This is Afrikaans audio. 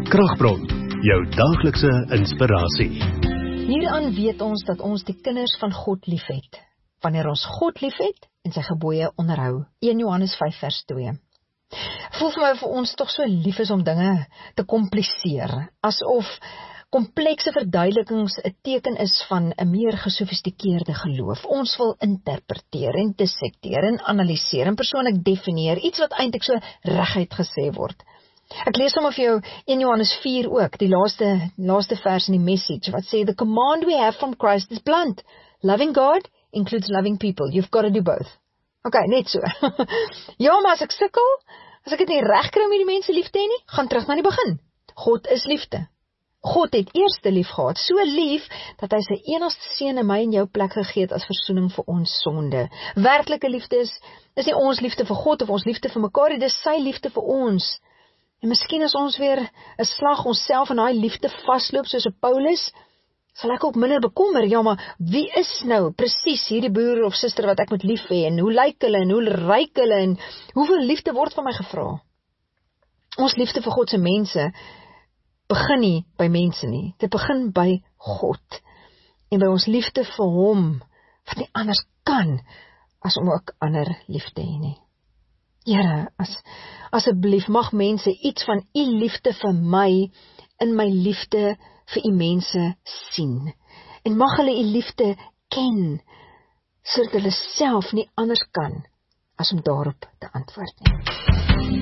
Kragbron, jou daaglikse inspirasie. Hieraan weet ons dat ons die kinders van God liefhet, wanneer ons God liefhet en sy gebooie onderhou. 1 Johannes 5 vers 2. Voel vir my vir ons tog so lief is om dinge te kompliseer, asof komplekse verduidelikings 'n teken is van 'n meer gesofistikeerde geloof. Ons wil interpreteer en dissekteer en analiseer en persoonlik definieer, iets wat eintlik so reguit gesê word. Ek lees sommer vir jou 1 Johannes 4 ook, die laaste vers in die message, wat sê, the command we have from Christ is blunt. Loving God includes loving people. You've got to do both. Okay, net so. Ja, maar as ek sukkel, as ek dit nie reg kry om die mense lief te hê nie, gaan terug na die begin. God is liefde. God het eerste lief gehad, so lief, dat hy sy enigste seun in my en jou plek gegee het as versoening vir ons sonde. Werklike liefde is nie ons liefde vir God of ons liefde vir mekaar, dit is sy liefde vir ons. En miskien as ons weer 'n slag onsself in daai liefde vasloop soos 'n Paulus, sal ek ook minder bekommer, ja, maar wie is nou presies hierdie broer of suster wat ek moet lief hê, en hoe lyk hulle, en hoe ryk hulle, en hoeveel liefde word van my gevra? Ons liefde vir God se mense begin nie by mense nie, dit begin by God, en by ons liefde vir hom, wat nie anders kan, as om ook ander lief te hê nie. Here, asseblief mag mense iets van u liefde vir my, in my liefde vir u mense sien, en mag hulle u liefde ken, sodat hulle self nie anders kan, as om daarop te antwoord nie.